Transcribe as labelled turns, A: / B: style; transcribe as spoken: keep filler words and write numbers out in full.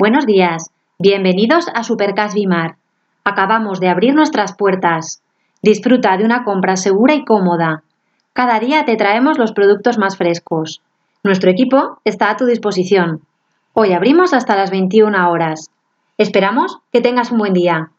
A: Buenos días, bienvenidos a Supercash Bimar. Acabamos de abrir nuestras puertas. Disfruta de una compra segura y cómoda. Cada día te traemos los productos más frescos. Nuestro equipo está a tu disposición. Hoy abrimos hasta las veintiuna horas. Esperamos que tengas un buen día.